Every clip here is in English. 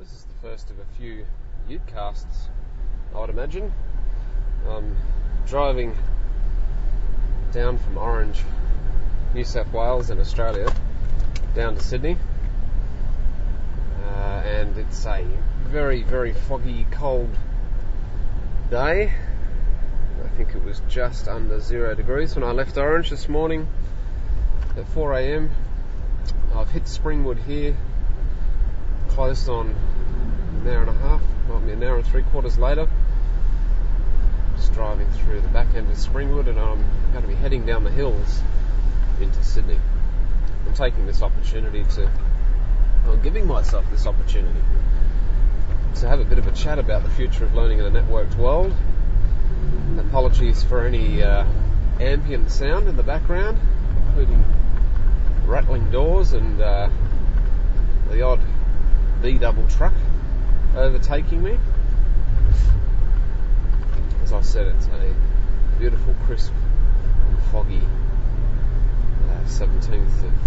This is the first of a few Utecasts, I would imagine. I'm driving down from Orange, New South Wales in Australia, down to Sydney, and it's a very, very foggy, cold day. I think it was just under 0 degrees when I left Orange this morning at 4 a.m. I've hit Springwood here, close on an hour and a half, might be an hour and 3/4 later. Just driving through the back end of Springwood, and I'm going to be heading down the hills into Sydney. I'm taking this opportunity I'm giving myself this opportunity to have a bit of a chat about the future of learning in a networked world. Apologies for any ambient sound in the background, including rattling doors and the odd B-double truck overtaking me. As I said, it's a beautiful, crisp, foggy 17th of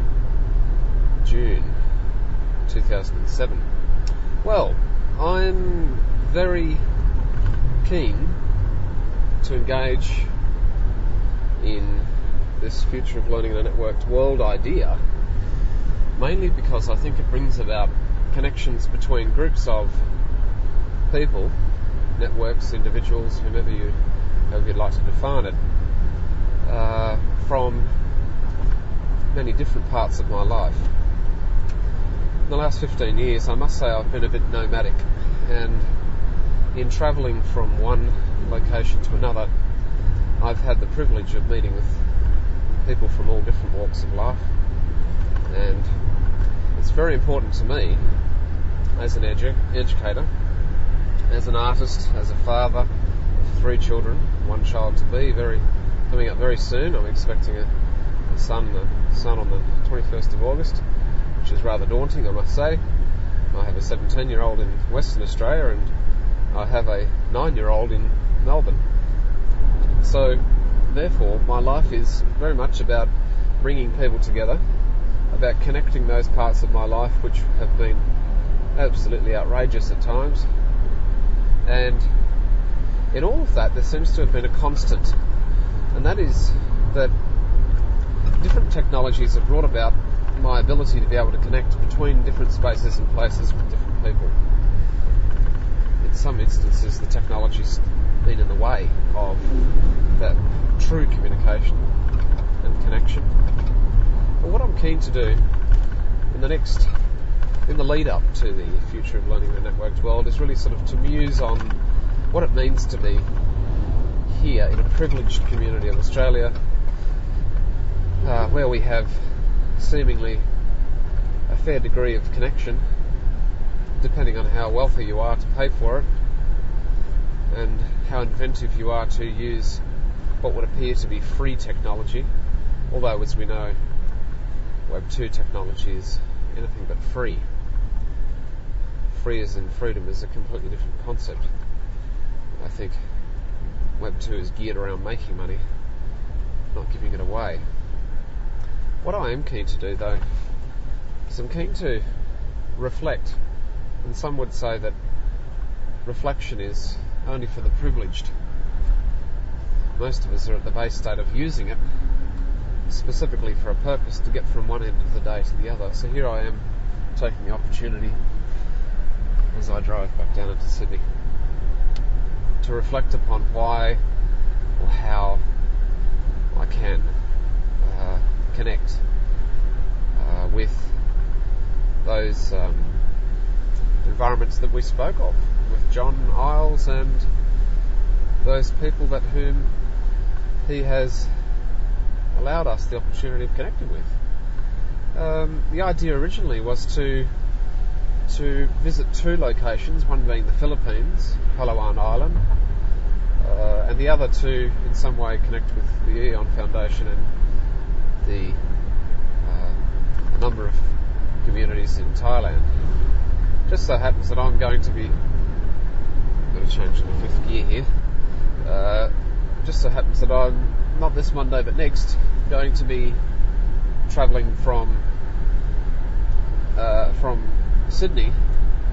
June 2007. Well, I'm very keen to engage in this future of learning in a networked world idea, mainly because I think it brings about connections between groups of people, networks, individuals, however you'd like to define it, from many different parts of my life. In the last 15 years, I must say I've been a bit nomadic, and in travelling from one location to another, I've had the privilege of meeting with people from all different walks of life, and it's very important to me as an educator, as an artist, as a father of 3 children, 1 child to be, coming up very soon. I'm expecting a son on the 21st of August, which is rather daunting, I must say. I have a 17-year-old in Western Australia, and I have a 9-year-old in Melbourne. So, therefore, my life is very much about bringing people together, about connecting those parts of my life which have been absolutely outrageous at times. And in all of that, there seems to have been a constant, and that is that different technologies have brought about my ability to be able to connect between different spaces and places with different people. In some instances, the technology's been in the way of that true communication and connection. But what I'm keen to do in the lead up to the future of learning in a networked world is really sort of to muse on what it means to be here in a privileged community of Australia, where we have seemingly a fair degree of connection, depending on how wealthy you are to pay for it, and how inventive you are to use what would appear to be free technology, although, as we know, Web 2 technology is anything but free. Free as in freedom is a completely different concept. I think Web 2 is geared around making money, not giving it away. What I am keen to do, though, is I'm keen to reflect, and some would say that reflection is only for the privileged. Most of us are at the base state of using it specifically for a purpose to get from one end of the day to the other. So here I am taking the opportunity as I drive back down into Sydney to reflect upon why or how I can connect with those environments that we spoke of, with John Isles and those people whom he has allowed us the opportunity of connecting with. The idea originally was to visit 2 locations, one being the Philippines, Palawan Island, and the other to in some way connect with the Aeon Foundation and the number of communities in Thailand. Just so happens that I'm going to be, got to change to the 5th gear here, just so happens that I'm, not this Monday but next, going to be travelling from Sydney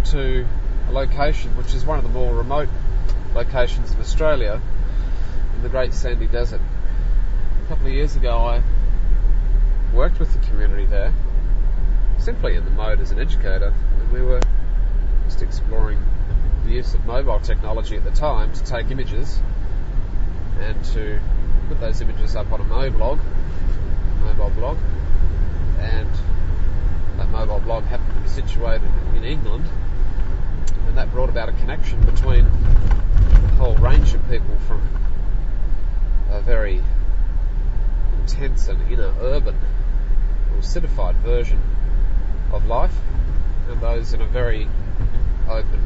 to a location which is one of the more remote locations in Australia, in the Great Sandy Desert. A couple of years ago I worked with the community there, simply in the mode as an educator, and we were just exploring the use of mobile technology at the time to take images and to put those images up on a mobile blog, and that mobile blog happened to be situated in England, and that brought about a connection between a whole range of people from a very intense and inner urban or citified version of life, and those in a very open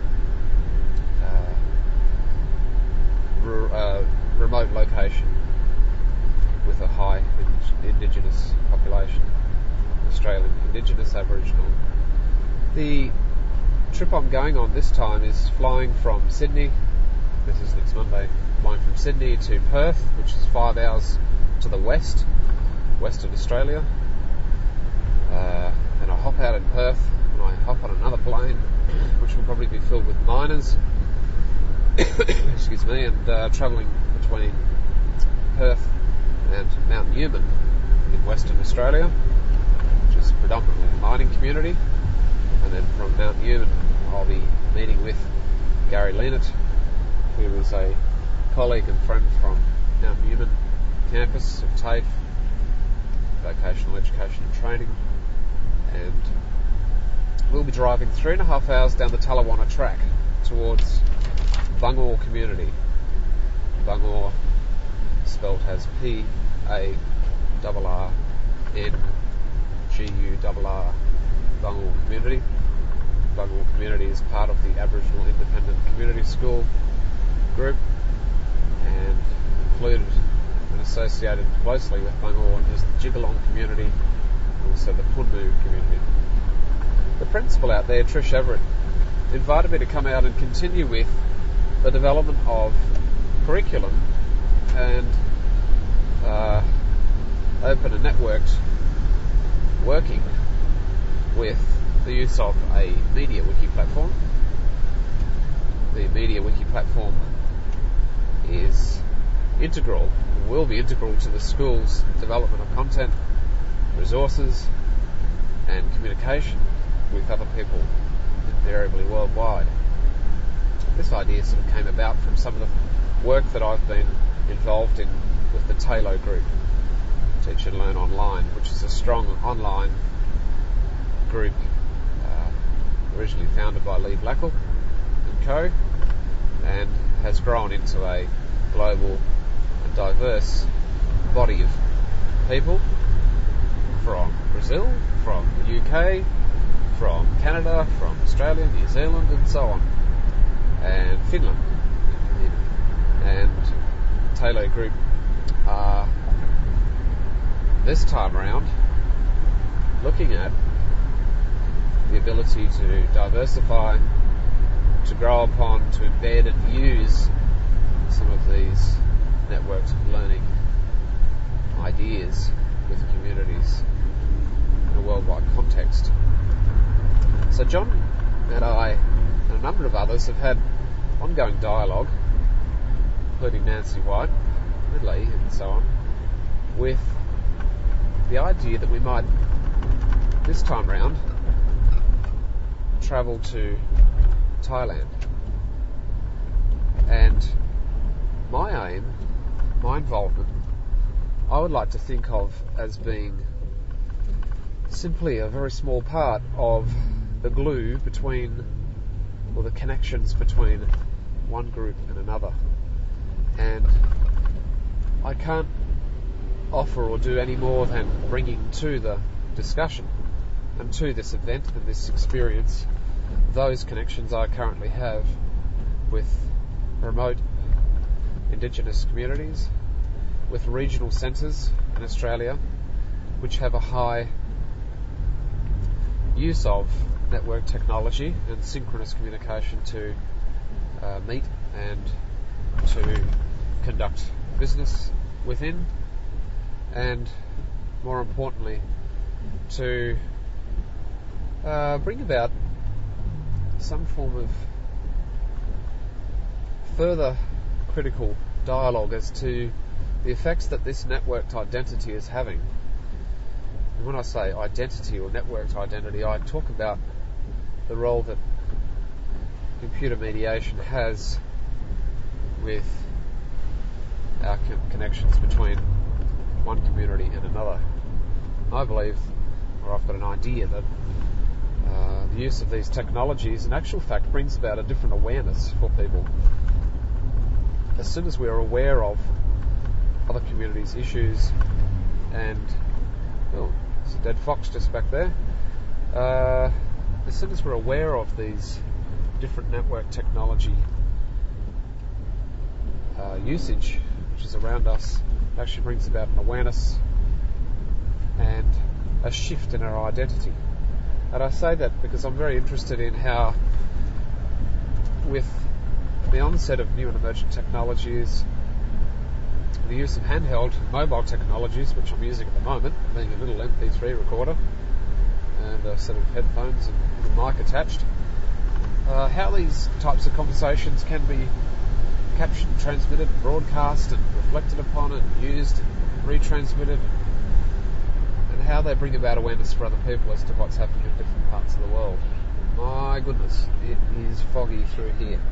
remote location with a high Indigenous population, Australian Indigenous Aboriginal. The trip I'm going on this time is flying from Sydney, this is next Monday, flying from Sydney to Perth, which is 5 hours to the west of Australia, and I hop out in Perth and I hop on another plane which will probably be filled with miners excuse me, and travelling between Perth and Mount Newman in Western Australia, which is predominantly a mining community, and then from Mount Newman I'll be meeting with Gary Leonard, who is a colleague and friend from Mount Newman campus of TAFE, Vocational Education and Training, and we'll be driving 3.5 hours down the Tallawarna track towards Bungor community. Bungor spelt as P-A-R-R-N-G-U-R-R, Bungor community. Bungor community is part of the Aboriginal Independent Community School group and included and associated closely with Bungor is the Jigalong community and also the Punmu community. The principal out there, Trish Everett, invited me to come out and continue with the development of curriculum and open and networked working with the use of a media wiki platform. The media wiki platform is integral, will be integral to the school's development of content, resources and communication with other people invariably worldwide. This idea sort of came about from some of the work that I've been involved in with the TALO group, Teach and Learn Online, which is a strong online group originally founded by Lee Blackall and co, and has grown into a global and diverse body of people from Brazil, from the UK, from Canada, from Australia, New Zealand and so on, and Finland. And TALO Group are this time around looking at the ability to diversify, to grow upon, to embed and use some of these networks of learning ideas with communities in a worldwide context. So John and I and a number of others have had ongoing dialogue, including Nancy White, Lee and so on, with the idea that we might this time round travel to Thailand. And my aim, my involvement, I would like to think of as being simply a very small part of the glue between, or the connections between one group and another. And I can't offer or do any more than bringing to the discussion and to this event and this experience those connections I currently have with remote Indigenous communities, with regional centres in Australia which have a high use of network technology and synchronous communication to meet and to conduct business within, and more importantly to bring about some form of further critical dialogue as to the effects that this networked identity is having. And when I say identity or networked identity, I talk about the role that computer mediation has with our connections between one community and another. I believe, or I've got an idea, that the use of these technologies in actual fact brings about a different awareness for people. As soon as we are aware of other communities' issues and, oh, there's a dead fox just back there. As soon as we're aware of these different network technology usage, which is around us, it actually brings about an awareness and a shift in our identity. And I say that because I'm very interested in how, with the onset of new and emerging technologies, the use of handheld mobile technologies, which I'm using at the moment, being a little MP3 recorder and a set of headphones and a mic attached, how these types of conversations can be captured, transmitted, broadcast and reflected upon and used and retransmitted, and how they bring about awareness for other people as to what's happening in different parts of the world. My goodness, it is foggy through here.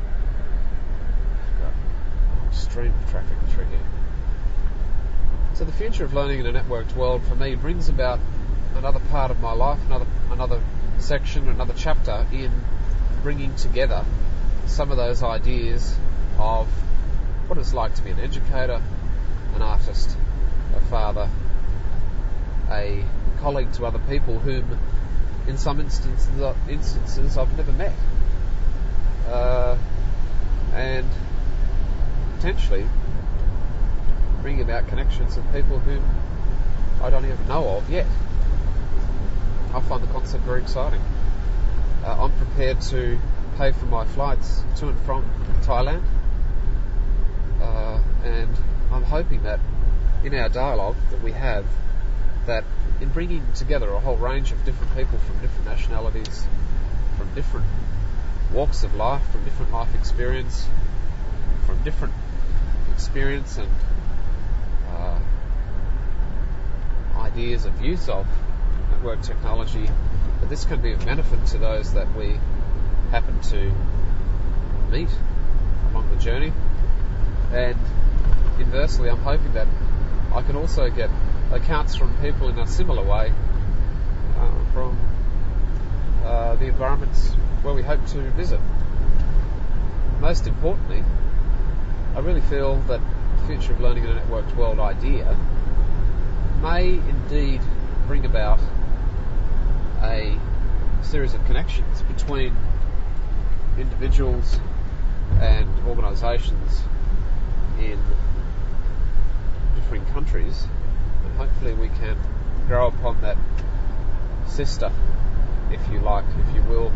Got a stream of traffic through here. So the future of learning in a networked world for me brings about another part of my life, another section, another chapter in bringing together some of those ideas of what it's like to be an educator, an artist, a father, a colleague to other people whom in some instances I've never met, and potentially bringing about connections with people whom I don't even know of yet. I find the concept very exciting. I'm prepared to pay for my flights to and from Thailand, and I'm hoping that in our dialogue that we have, that in bringing together a whole range of different people from different nationalities, from different walks of life, from different life experience, from different experience and ideas of use of network technology, that this can be of benefit to those that we happen to meet along the journey. And inversely, I'm hoping that I can also get accounts from people in a similar way from the environments where we hope to visit. Most importantly, I really feel that the future of learning in a networked world idea may indeed bring about a series of connections between individuals and organisations in differing countries, and hopefully we can grow upon that sister, if you like, if you will,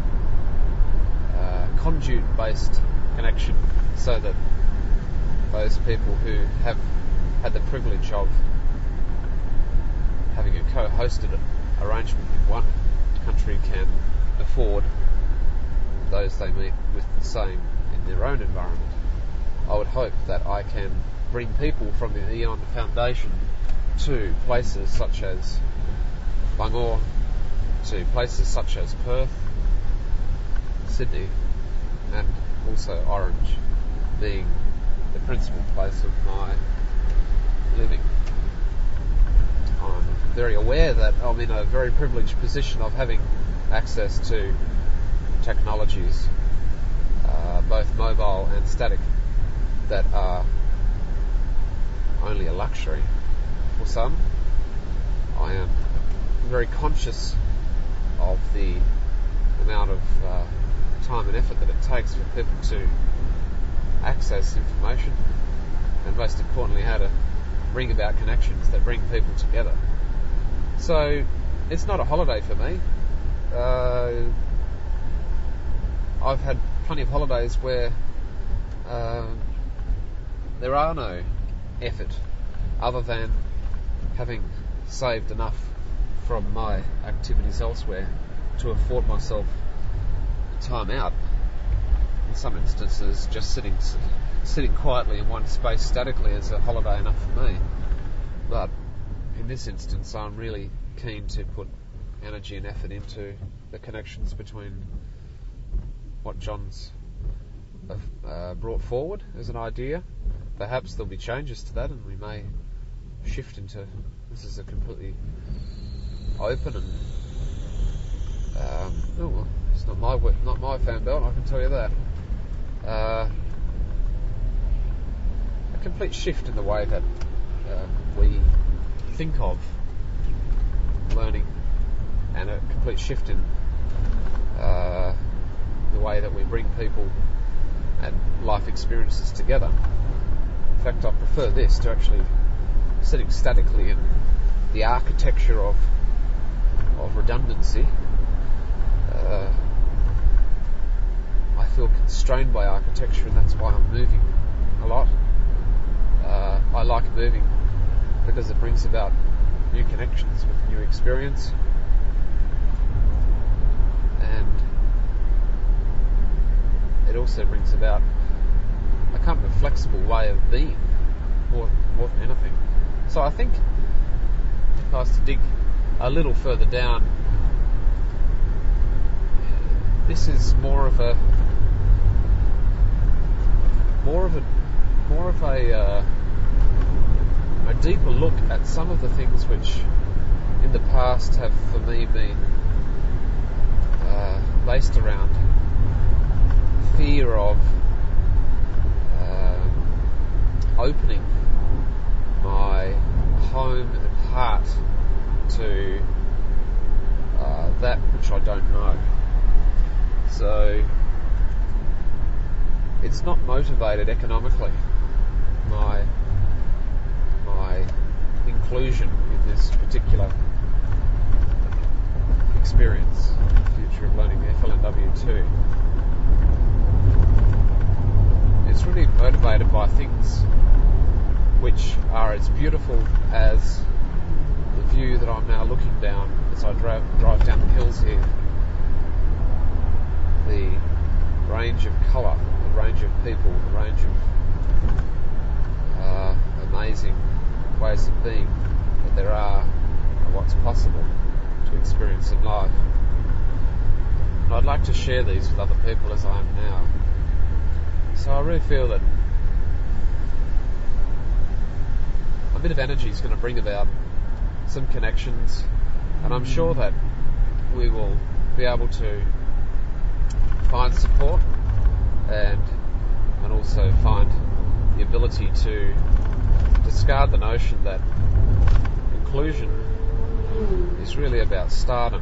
conduit-based connection, so that those people who have had the privilege of having a co-hosted arrangement in one country can afford those they meet with the same in their own environment. I would hope that I can bring people from the Eon Foundation to places such as Bangor, to places such as Perth, Sydney, and also Orange, being the principal place of my living. I'm very aware that I'm in a very privileged position of having access to technologies, both mobile and static, that are only a luxury for some. I am very conscious of the amount of time and effort that it takes for people to access information, and most importantly how to bring about connections that bring people together. So it's not a holiday for me. I've had plenty of holidays where there are no effort other than having saved enough from my activities elsewhere to afford myself time out. In some instances, just sitting quietly in one space statically is a holiday enough for me. But in this instance, I'm really keen to put energy and effort into the connections between what John's brought forward as an idea. Perhaps there'll be changes to that, and we may shift into this is a completely open and it's not my fan belt, I can tell you that. A complete shift in the way that we think of learning, and a complete shift in the way that we bring people and life experiences together. In fact, I prefer this to actually sitting statically in the architecture of redundancy. I feel constrained by architecture, and that's why I'm moving a lot. I like moving because it brings about new connections with new experience, and it also brings about a kind of a flexible way of being more than anything. So I think if I was to dig a little further down, this is more of a deeper look at some of the things which in the past have for me been based around fear of opening my home and heart to that which I don't know. So it's not motivated economically, my inclusion in this particular experience, the future of learning, the FLNW2. It's really motivated by things which are as beautiful as the view that I'm now looking down as I drive down the hills here. The range of colour, the range of people, the range of amazing ways of being that there are, and what's possible to experience in life. And I'd like to share these with other people as I am now. So I really feel that a bit of energy is going to bring about some connections, and I'm sure that we will be able to find support and also find the ability to discard the notion that inclusion is really about stardom.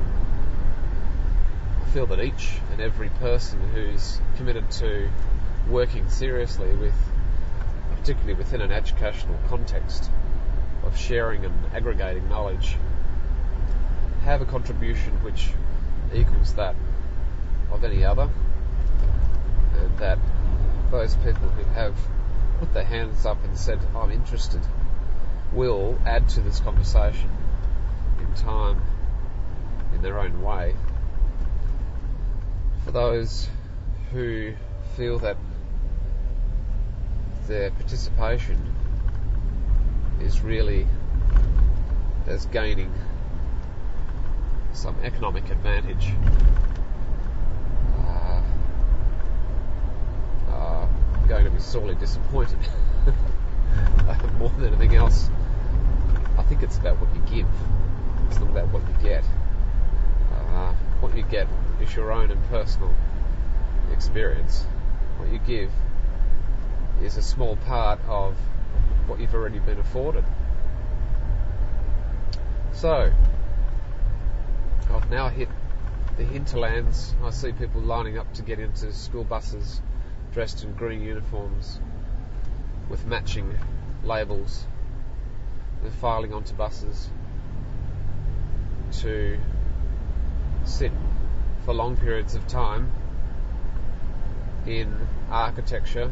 I feel that each and every person who's committed to working seriously with, particularly within an educational context of sharing and aggregating knowledge, have a contribution which equals that of any other, and that those people who have put their hands up and said, I'm interested, will add to this conversation in time, in their own way. For those who feel that their participation is really as gaining some economic advantage, going to be sorely disappointed. More than anything else, I think it's about what you give. It's not about what you get. What you get is your own and personal experience. What you give is a small part of what you've already been afforded. So, I've now hit the hinterlands. I see people lining up to get into school buses dressed in green uniforms with matching labels. They're filing onto buses to sit for long periods of time in architecture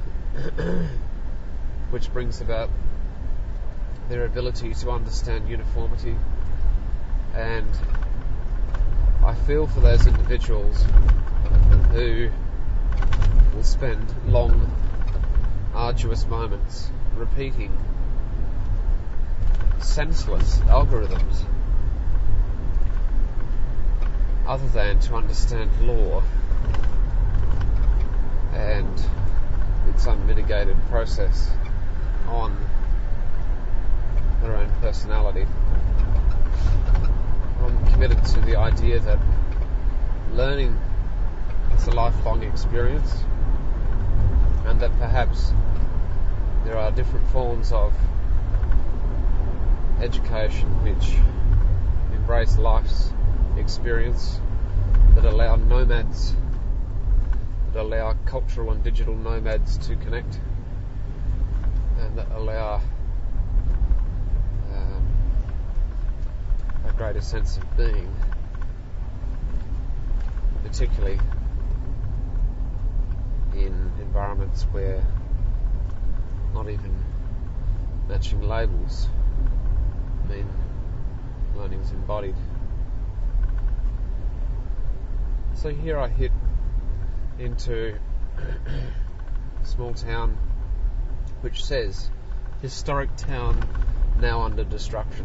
which brings about their ability to understand uniformity. And I feel for those individuals who will spend long, arduous moments repeating senseless algorithms other than to understand law and its unmitigated process on their own personality. I'm committed to the idea that learning is a lifelong experience, and that perhaps there are different forms of education which embrace life's experience, that allow nomads, that allow cultural and digital nomads to connect, and that allow a greater sense of being, particularly in environments where not even matching labels mean learning is embodied. So here I hit into a small town which says historic town now under destruction.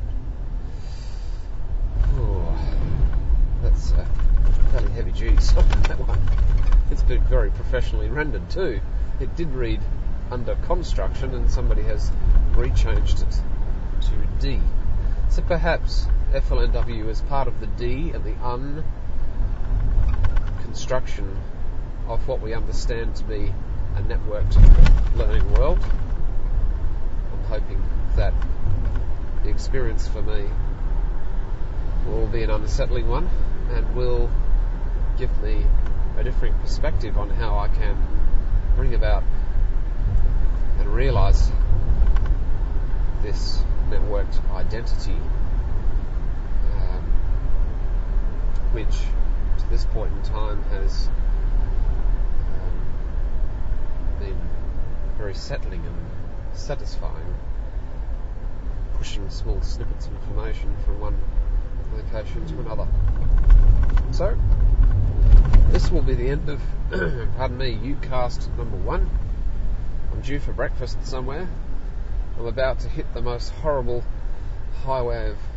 Oh, that's a fairly heavy duty song, that one. It's been very professionally rendered too. It did read under construction, and somebody has rechanged it to D. So perhaps FLNW is part of the D and the construction of what we understand to be a networked learning world. I'm hoping that the experience for me will be an unsettling one and will give me a different perspective on how I can bring about and realise this networked identity, which to this point in time has been very settling and satisfying, pushing small snippets of information from one location to another. So, this will be the end of, pardon me, Ucast number 1. I'm due for breakfast somewhere. I'm about to hit the most horrible highway of,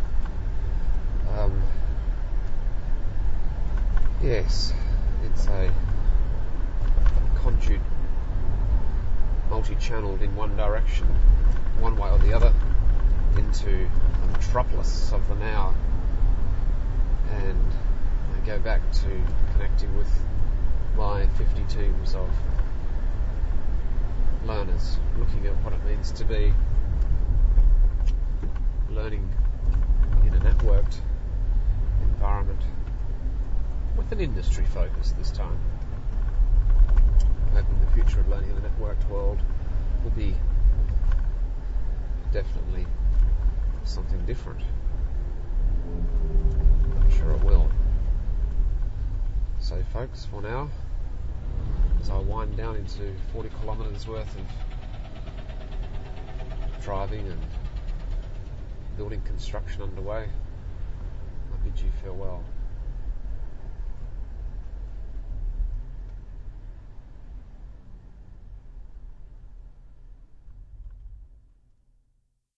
yes, it's a conduit, multi-channeled in one direction, one way or the other, into the metropolis of the now, and I go back to connecting with my 50 teams of learners, looking at what it means to be learning in a networked environment with an industry focus this time. I'm hoping the future of learning in the networked world will be definitely something different. I'm sure it will. So folks, for now, as I wind down into 40 kilometres worth of driving and building construction underway, I bid you farewell.